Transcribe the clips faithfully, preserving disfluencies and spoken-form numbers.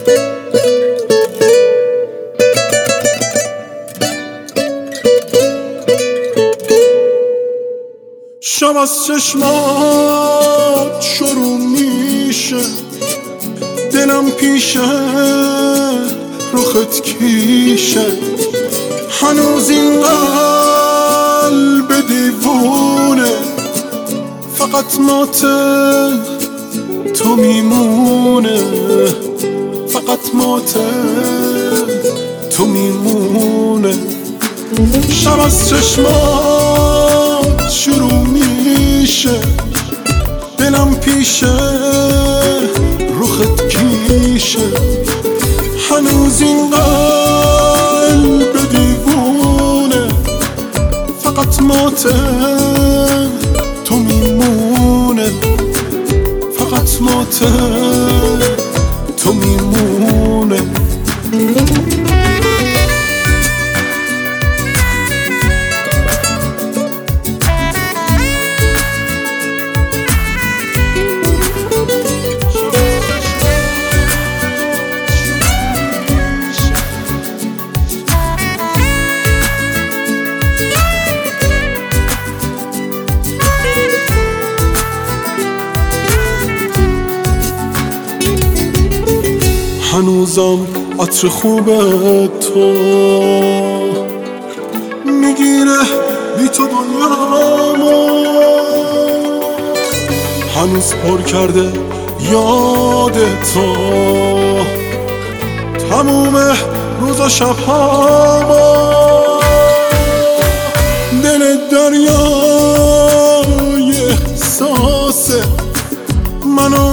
شب از چشمات شروع میشه، دلم پیشه رخت کیشه، هنوز این قلب دیوونه فقط ماته تو میمونه، فقط ماته تو میمونه. شب از چشمات شروع میشه، دلم پیشه رخت کیشه، هنوز این قلب دیوونه فقط ماته تو میمونه، فقط ماته تو میمونه. هنوزم عطر خوب تو میگیره بی تو دنیامو، هنوز پر کرده یاد تو تموم روزا شبهامو. دل دریای احساسه، منو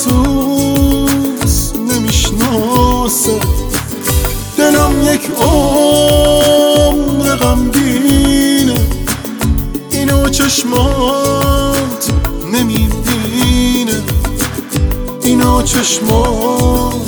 افسوس نمیشناسه، دلم یک عمر غمگینه، اینو چشمات نمیبینه، اینو چشمات